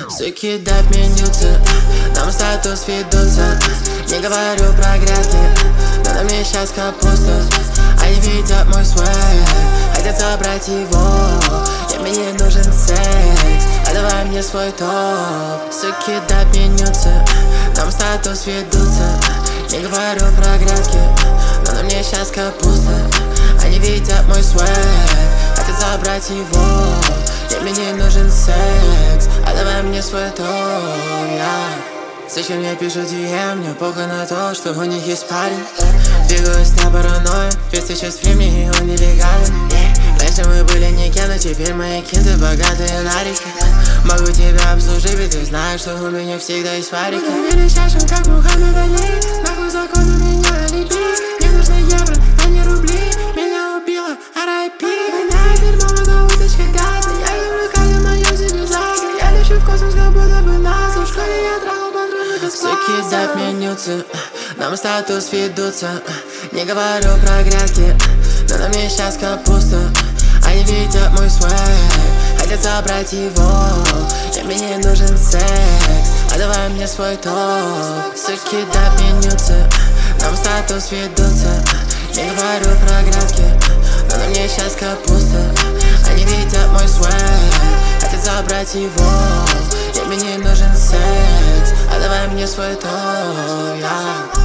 Суки допменются, нам статус ведутся. Не говорю про грядки, но на мне сейчас капуста. Они видят мой свэг, хотят забрать его. И мне нужен секс, а давай мне свой топ. Суки допменются, нам статус ведутся. Не говорю про грядки, но на мне сейчас капуста. Они видят мой свэг, хотят забрать его. И мне нужен секс, а давай мне свой топ, Зачем я пишу DM, мне похуй на то, что у них есть парень. Двигаюсь на паранойю, ведь сейчас времени и он нелегален. Раньше мы были никем, но теперь мои кинты богатые на реке. Могу тебя обслужить, ведь ты знаешь, что у меня всегда есть фарики. Мы доверились чашам, как Мухаммед Али. Нахуй закону меня алиби. Мне нужны евро, а не рубли. Меня убило R.I.P. Воняет дерьмом, это уточка газа. Я люблю каждую мою цивилизацию. Я лечу в космос, как будто бы НАСА. В школе я трахал патрульных из класса. Суки допменются, нам статус ведутся. Не говорю про грядки, но на мне сейчас капуста. Они видят мой свэг, хотят забрать его. И мне нужен секс, а давай мне свой топ. Суки допменются, нам статус ведутся. Не говорю про грядки, но на мне сейчас капуста. Они видят мой свэг, хотят забрать его. И мне нужен секс, а давай мне свой топ,